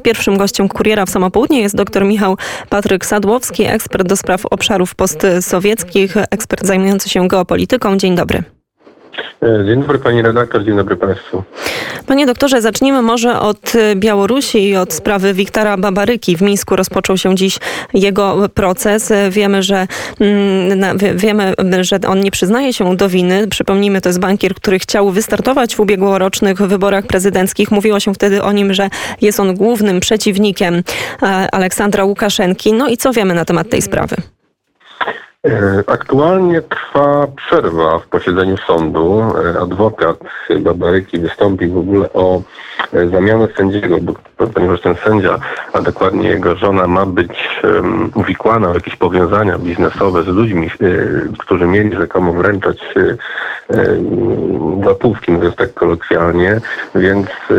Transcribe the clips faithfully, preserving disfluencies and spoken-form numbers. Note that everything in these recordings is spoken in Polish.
Pierwszym gościem Kuriera w Samo Południe jest dr Michał Patryk Sadłowski, ekspert do spraw obszarów postsowieckich, ekspert zajmujący się geopolityką. Dzień dobry. Dzień dobry pani redaktor, dzień dobry państwu. Panie doktorze, zacznijmy może od Białorusi i od sprawy Wiktora Babaryki. W Mińsku rozpoczął się dziś jego proces. Wiemy, że wiemy, że on nie przyznaje się do winy. Przypomnijmy, to jest bankier, który chciał wystartować w ubiegłorocznych wyborach prezydenckich. Mówiło się wtedy o nim, że jest on głównym przeciwnikiem Aleksandra Łukaszenki. No i co wiemy na temat tej sprawy? Aktualnie trwa przerwa w posiedzeniu sądu. Adwokat Babaryki wystąpił w ogóle o zamianę sędziego, bo, ponieważ ten sędzia, a dokładnie jego żona, ma być um, uwikłana w jakieś powiązania biznesowe z ludźmi, y, którzy mieli rzekomo wręczać y, y, łapówki, mówiąc tak kolokwialnie, więc y, y,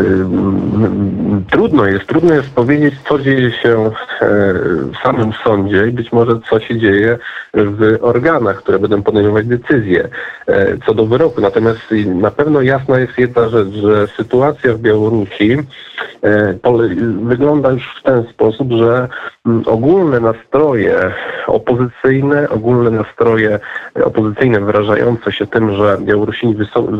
trudno jest, trudno jest powiedzieć, co dzieje się y, w samym sądzie i być może co się dzieje w organach, które będą podejmować decyzje y, co do wyroku. Natomiast na pewno jasna jest jedna rzecz, że sytuacja w Białorusi wygląda już w ten sposób, że ogólne nastroje opozycyjne, ogólne nastroje opozycyjne wyrażające się tym, że Białorusini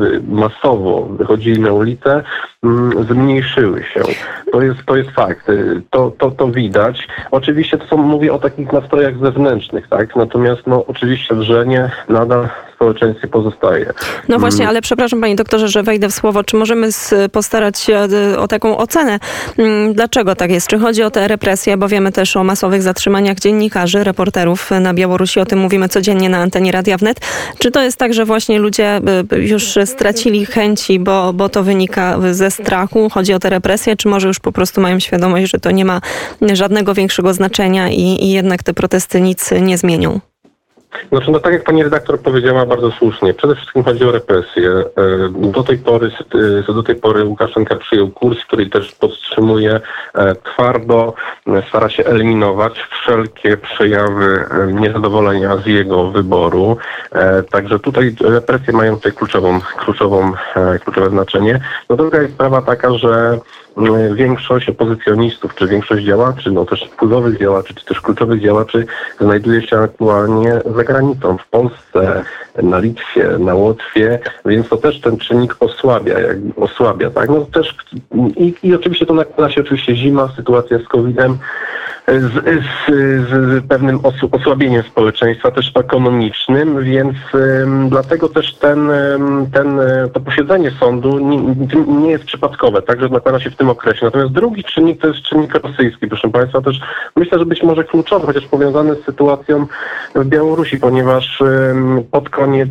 masowo wychodzili na ulicę, zmniejszyły się. To jest, to jest fakt. To, to, to widać. Oczywiście to są, mówię o takich nastrojach zewnętrznych, tak? Natomiast no, oczywiście wrzenie nadal w społeczeństwie pozostaje. No właśnie, ale przepraszam panie doktorze, że wejdę w słowo. Czy możemy postarać się o taką ocenę? Dlaczego tak jest? Czy chodzi o te represje? Bo wiemy też o masowych zatrzymaniach dziennikarzy, reporterów na Białorusi. O tym mówimy codziennie na antenie Radia Wnet. Czy to jest tak, że właśnie ludzie już stracili chęci, bo, bo to wynika ze strachu? Chodzi o te represje? Czy może już po prostu mają świadomość, że to nie ma żadnego większego znaczenia i, i jednak te protesty nic nie zmienią? Znaczy, no tak jak pani redaktor powiedziała bardzo słusznie, przede wszystkim chodzi o represje. Do tej pory, do tej pory Łukaszenka przyjął kurs, który też podtrzymuje twardo, stara się eliminować wszelkie przejawy niezadowolenia z jego wyboru. Także tutaj represje mają tutaj kluczową, kluczową, kluczowe znaczenie. No druga jest sprawa taka, że większość opozycjonistów, czy większość działaczy, no też wpływowych działaczy, czy też kluczowych działaczy znajduje się aktualnie za granicą, w Polsce, na Litwie, na Łotwie, więc to też ten czynnik osłabia, jakby osłabia, tak? No też i, i oczywiście to nakłada się oczywiście zima, sytuacja z kowidem, z, z, z pewnym os- osłabieniem społeczeństwa, też ekonomicznym, więc um, dlatego też ten, ten, to posiedzenie sądu nie, nie jest przypadkowe, także nakłada się w tym okresie. Natomiast drugi czynnik to jest czynnik rosyjski, proszę państwa, też myślę, że być może kluczowy, chociaż powiązany z sytuacją w Białorusi, ponieważ um, pod koniec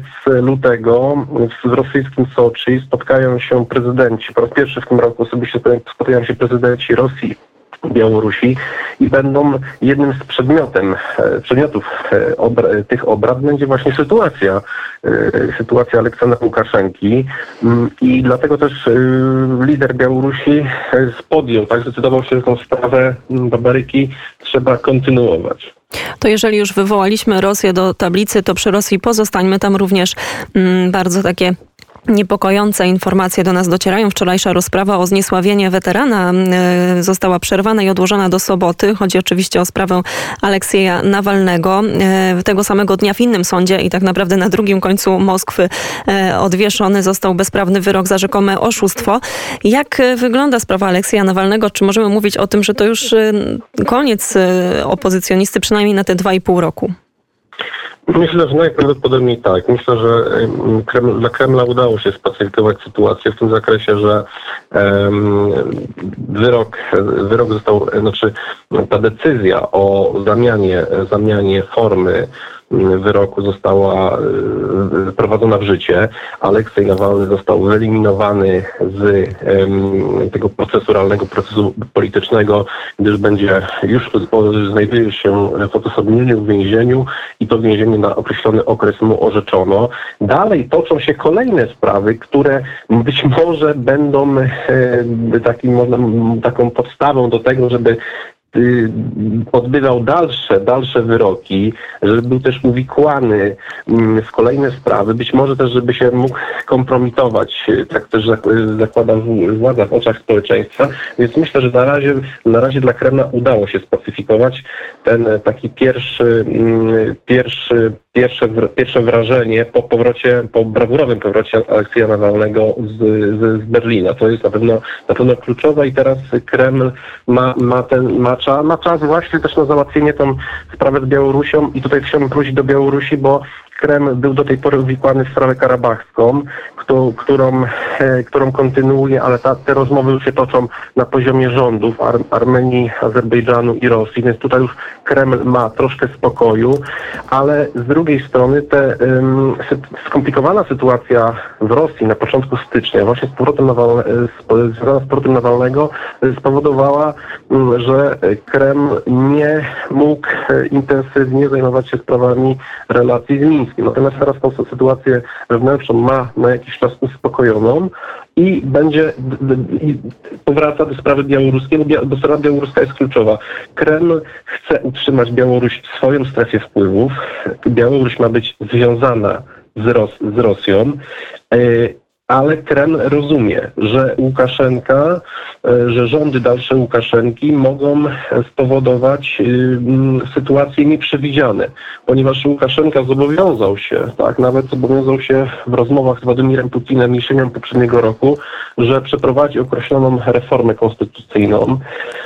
lutego w rosyjskim Soczi spotkają się prezydenci, po raz pierwszy w tym roku osobiście spotkają się prezydenci Rosji, Białorusi i będą jednym z przedmiotem, przedmiotów obra, tych obrad będzie właśnie sytuacja, sytuacja Aleksandra Łukaszenki i dlatego też lider Białorusi podjął, tak zdecydował się, że tą sprawę Babaryki trzeba kontynuować. To jeżeli już wywołaliśmy Rosję do tablicy, to przy Rosji pozostańmy. Tam również mm, bardzo takie niepokojące informacje do nas docierają. Wczorajsza rozprawa o zniesławienie weterana y, została przerwana i odłożona do soboty. Chodzi oczywiście o sprawę Aleksieja Nawalnego. Y, tego samego dnia w innym sądzie i tak naprawdę na drugim końcu Moskwy y, odwieszony został bezprawny wyrok za rzekome oszustwo. Jak y, wygląda sprawa Aleksieja Nawalnego? Czy możemy mówić o tym, że to już y, koniec y, opozycjonisty, przynajmniej na te dwa i pół roku? Myślę, że najprawdopodobniej tak. Myślę, że Kreml, dla Kremla udało się spacyfikować sytuację w tym zakresie, że um, wyrok, wyrok został, znaczy ta decyzja o zamianie, zamianie formy wyroku została wprowadzona w życie. Aleksiej Nawalny został wyeliminowany z um, tego procesu realnego, procesu politycznego, gdyż będzie już znajduje się w odosobnieniu w więzieniu i to więzienie na określony okres mu orzeczono. Dalej toczą się kolejne sprawy, które być może będą e, takim, taką podstawą do tego, żeby odbywał dalsze, dalsze wyroki, żeby był też uwikłany w kolejne sprawy, być może też, żeby się mógł kompromitować, tak też zakłada władza w oczach społeczeństwa, więc myślę, że na razie, na razie dla Kremla udało się spacyfikować ten taki pierwszy, pierwszy Pierwsze, pierwsze wrażenie po powrocie, po brawurowym powrocie Aleksieja Nawalnego z, z, z Berlina. To jest na pewno, na pewno kluczowe i teraz Kreml ma, ma, ten, ma, czas, ma czas właśnie też na załatwienie tą sprawę z Białorusią i tutaj chciałbym wrócić do Białorusi, bo Kreml był do tej pory uwikłany w sprawę karabachską, którą, którą, którą kontynuuje, ale ta, te rozmowy już się toczą na poziomie rządów Ar- Armenii, Azerbejdżanu i Rosji, więc tutaj już Kreml ma troszkę spokoju, ale z drugiej strony te, um, skomplikowana sytuacja w Rosji na początku stycznia, właśnie z powrotem, Nawal, z, z powrotem Nawalnego spowodowała, um, że Kreml nie mógł intensywnie zajmować się sprawami relacji z Mińskiem. Natomiast teraz tą sytuację wewnętrzną ma na jakiś czas uspokojoną i będzie i powraca do sprawy białoruskiej, bo sprawa białoruska jest kluczowa. Kreml chce utrzymać Białoruś w swoim strefie wpływów. Białoruś ma być związana z, Ros- z Rosją. Yy, Ale Kreml rozumie, że Łukaszenka, że rządy dalsze Łukaszenki mogą spowodować sytuacje nieprzewidziane, ponieważ Łukaszenka zobowiązał się, tak, nawet zobowiązał się w rozmowach z Władimirem Putinem jesienią poprzedniego roku, że przeprowadzi określoną reformę konstytucyjną,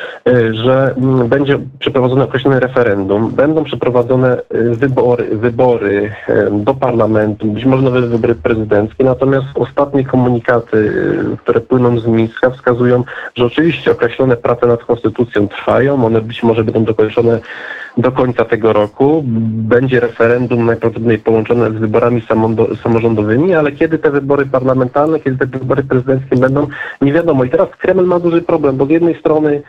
że będzie przeprowadzone określone referendum, będą przeprowadzone wybory, wybory do parlamentu, być może nowe wybory prezydenckie, natomiast ostatnie komunikaty, które płyną z Mińska, wskazują, że oczywiście określone prace nad konstytucją trwają, one być może będą dokończone do końca tego roku. Będzie referendum najprawdopodobniej połączone z wyborami samorządowymi, ale kiedy te wybory parlamentarne, kiedy te wybory prezydenckie będą, nie wiadomo. I teraz Kreml ma duży problem, bo z jednej strony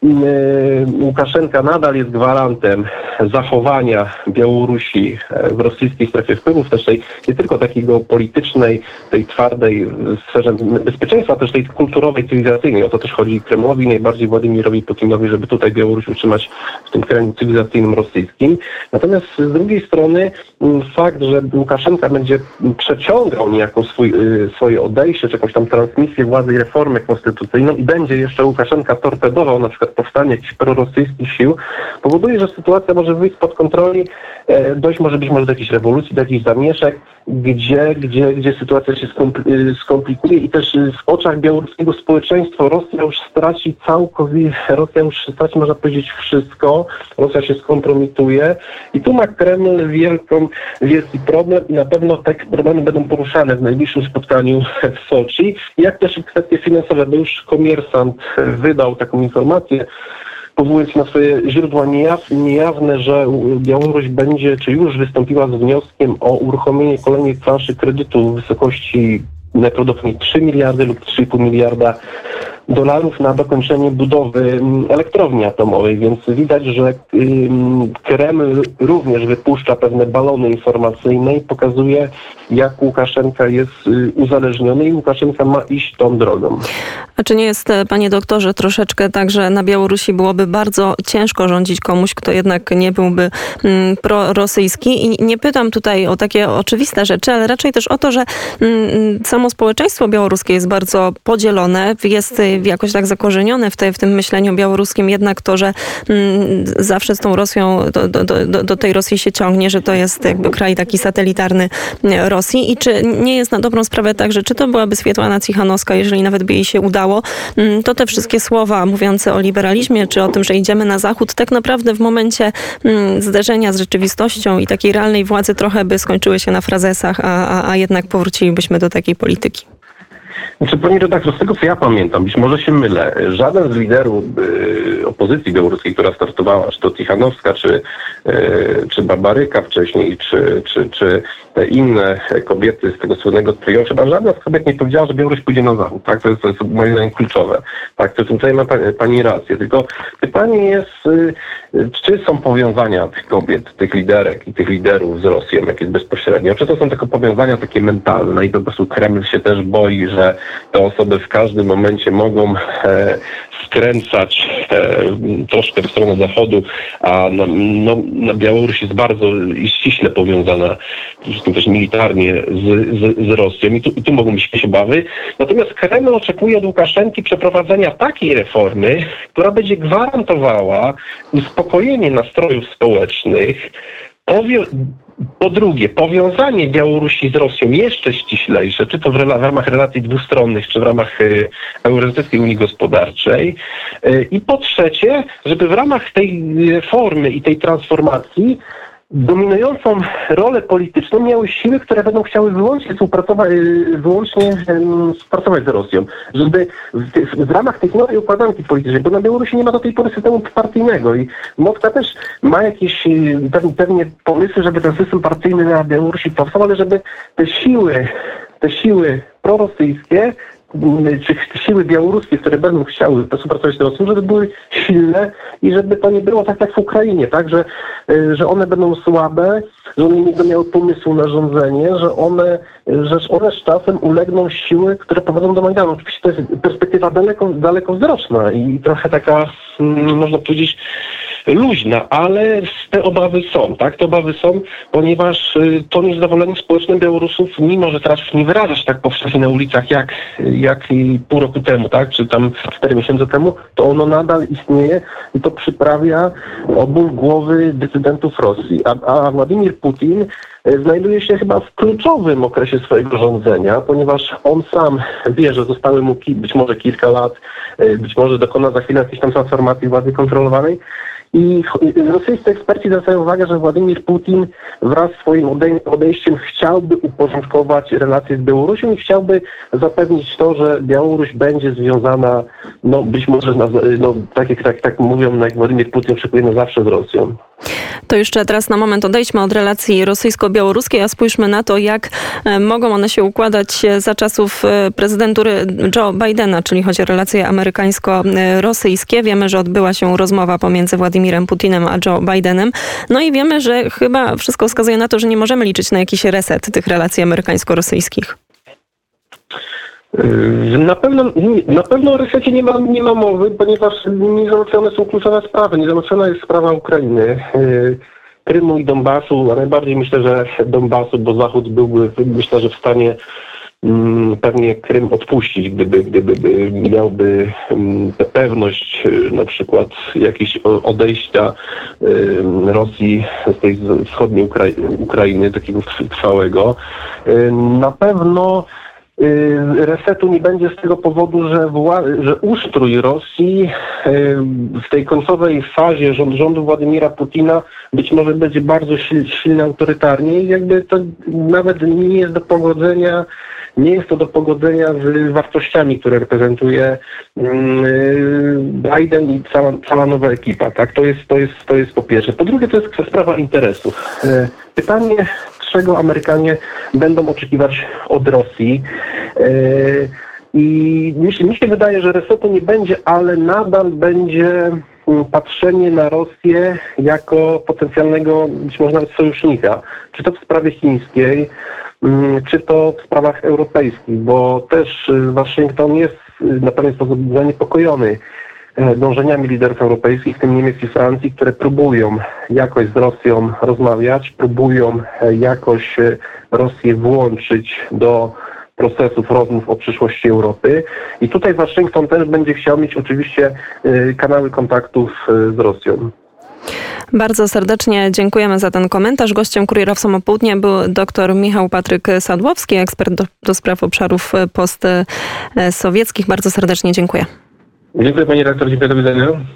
Łukaszenka nadal jest gwarantem zachowania Białorusi w rosyjskiej strefie wpływów, też tej, nie tylko takiej geopolitycznej, tej twardej w sferze bezpieczeństwa, też tej kulturowej, cywilizacyjnej. O to też chodzi Kremlowi, najbardziej Władimirowi Putinowi, żeby tutaj Białoruś utrzymać w tym kraju cywilizacyjnym rosyjskim. Natomiast z drugiej strony fakt, że Łukaszenka będzie przeciągał niejako swój, swoje odejście, czy jakąś tam transmisję władzy i reformę konstytucyjną i będzie jeszcze Łukaszenka torpedował na przykład powstanie jakichś prorosyjskich sił, powoduje, że sytuacja może wyjść spod kontroli, dojść może być może do jakiejś rewolucji, do jakichś zamieszek, gdzie, gdzie, gdzie sytuacja się skomplikuje i też w oczach białoruskiego społeczeństwa Rosja już straci całkowicie, Rosja już straci, można powiedzieć, wszystko, Rosja się skompromituje i tu ma Kreml wielką, wielki problem i na pewno te problemy będą poruszane w najbliższym spotkaniu w Soczi, jak też i kwestie finansowe, bo już Komiersant wydał taką informację, powołując się na swoje źródła niejaw, niejawne, że Białoruś będzie, czy już wystąpiła z wnioskiem o uruchomienie kolejnej transzy kredytu w wysokości najprawdopodobniej trzy miliardy lub trzy i pół miliarda dolarów na dokończenie budowy elektrowni atomowej, więc widać, że Kreml również wypuszcza pewne balony informacyjne i pokazuje, jak Łukaszenka jest uzależniony i Łukaszenka ma iść tą drogą. A czy nie jest, panie doktorze, troszeczkę tak, że na Białorusi byłoby bardzo ciężko rządzić komuś, kto jednak nie byłby mm, prorosyjski? I nie pytam tutaj o takie oczywiste rzeczy, ale raczej też o to, że mm, samo społeczeństwo białoruskie jest bardzo podzielone, jest jakoś tak zakorzenione w, te, w tym myśleniu białoruskim jednak to, że mm, zawsze z tą Rosją, do, do, do, do tej Rosji się ciągnie, że to jest jakby kraj taki satelitarny Rosji. I czy nie jest na dobrą sprawę tak, że czy to byłaby Swiatłana Cichanowska, jeżeli nawet by jej się udało, to te wszystkie słowa mówiące o liberalizmie, czy o tym, że idziemy na zachód, tak naprawdę w momencie zderzenia z rzeczywistością i takiej realnej władzy trochę by skończyły się na frazesach, a, a, a jednak powrócilibyśmy do takiej polityki. Znaczy, panie redaktor, z tego co ja pamiętam, być może się mylę, żaden z liderów y, opozycji białoruskiej, która startowała, czy to Tichanowska, czy, y, czy Barbaryka wcześniej, czy, czy, czy te inne kobiety z tego słynnego trio, chyba żadna z kobiet nie powiedziała, że Białoruś pójdzie na zachód. Tak? To jest, to jest moim zdaniem kluczowe. Tak, to w tym ma pani, pani rację. Tylko pytanie jest, y, czy są powiązania tych kobiet, tych liderek i tych liderów z Rosją, jakieś bezpośrednio, czy to są tylko powiązania takie mentalne i po prostu Kreml się też boi, że te osoby w każdym momencie mogą e, skręcać e, troszkę w stronę zachodu, a na, no, na Białoruś jest bardzo i ściśle powiązana, przede wszystkim też militarnie z, z, z Rosją i tu, i tu mogą być jakieś obawy. Natomiast Kreml oczekuje od Łukaszenki przeprowadzenia takiej reformy, która będzie gwarantowała uspokojenie nastrojów społecznych. Powie- po drugie, powiązanie Białorusi z Rosją jeszcze ściślejsze, czy to w, rela- w ramach relacji dwustronnych, czy w ramach y, Eurazjatyckiej Unii Gospodarczej. Y, I po trzecie, żeby w ramach tej reformy i tej transformacji dominującą rolę polityczną miały siły, które będą chciały wyłącznie współpracować, wyłącznie um, współpracować z Rosją. Żeby w, tych, w ramach tej nowej układanki politycznej, bo na Białorusi nie ma do tej pory systemu partyjnego i Moskwa też ma jakieś pewnie, pewnie pomysły, żeby ten system partyjny na Białorusi powstał, ale żeby te siły, te siły prorosyjskie czy siły białoruskie, które będą chciały współpracować z Rosją, żeby były silne i żeby to nie było tak jak w Ukrainie, tak, że, że one będą słabe, że one nie będą miały pomysłu na rządzenie, że one, że one z czasem ulegną siły, które prowadzą do Majdanu. Oczywiście to jest perspektywa daleko, dalekowzroczna i trochę taka, można powiedzieć, luźna, ale te obawy są, tak? Te obawy są, ponieważ to niezadowolenie społeczne Białorusów, mimo że teraz nie wyraża się tak powszechnie na ulicach jak, jak i pół roku temu, tak? Czy tam cztery miesiące temu, to ono nadal istnieje i to przyprawia oból głowy decydentów Rosji. A, a Władimir Putin znajduje się chyba w kluczowym okresie swojego rządzenia, ponieważ on sam wie, że zostały mu ki- być może kilka lat, być może dokona za chwilę jakiejś tam transformacji władzy kontrolowanej. I rosyjscy eksperci zwracają uwagę, że Władimir Putin wraz z swoim odej- odejściem chciałby uporządkować relacje z Białorusią i chciałby zapewnić to, że Białoruś będzie związana, no być może, na, no, tak jak tak, tak mówią, jak Władimir Putin oczekuje, na zawsze z Rosją. To jeszcze teraz na moment odejdźmy od relacji rosyjsko-białoruskiej, a spójrzmy na to, jak mogą one się układać za czasów prezydentury Joe Bidena, czyli chodzi o relacje amerykańsko-rosyjskie. Wiemy, że odbyła się rozmowa pomiędzy Władimirem Putinem a Joe Bidenem. No i wiemy, że chyba wszystko wskazuje na to, że nie możemy liczyć na jakiś reset tych relacji amerykańsko-rosyjskich. Na pewno, na pewno o resecie nie ma, nie ma mowy, ponieważ niezałatwione są kluczowe sprawy. Niezałatwiona jest sprawa Ukrainy, Krymu i Donbasu, a najbardziej myślę, że Donbasu, bo Zachód byłby, myślę, że w stanie um, pewnie Krym odpuścić, gdyby, gdyby miałby um, pewność na przykład jakiejś odejścia um, Rosji z tej wschodniej Ukra- Ukrainy, takiego trwałego. Um, na pewno resetu nie będzie z tego powodu, że, wła- że ustrój Rosji w tej końcowej fazie rząd, rządu Władimira Putina być może będzie bardzo sil- silny autorytarnie i jakby to nawet nie jest do pogodzenia, nie jest to do pogodzenia z wartościami, które reprezentuje Biden i cała, cała nowa ekipa. Tak? To jest, to jest, to jest po pierwsze. Po drugie, to jest sprawa interesów. Pytanie, czego Amerykanie będą oczekiwać od Rosji. I mi się, mi się wydaje, że resetu nie będzie, ale nadal będzie patrzenie na Rosję jako potencjalnego, być może nawet sojusznika. Czy to w sprawie chińskiej, czy to w sprawach europejskich, bo też Waszyngton jest na pewien sposób zaniepokojony dążeniami liderów europejskich, w tym Niemiec i Francji, które próbują jakoś z Rosją rozmawiać, próbują jakoś Rosję włączyć do procesów rozmów o przyszłości Europy. I tutaj Waszyngton też będzie chciał mieć oczywiście kanały kontaktów z Rosją. Bardzo serdecznie dziękujemy za ten komentarz. Gościem Kuriera w Samo Południe był dr Michał Patryk Sadłowski, ekspert do, do spraw obszarów postsowieckich. Bardzo serdecznie dziękuję. Dziękuję pani redaktor, dziękuję, do widzenia.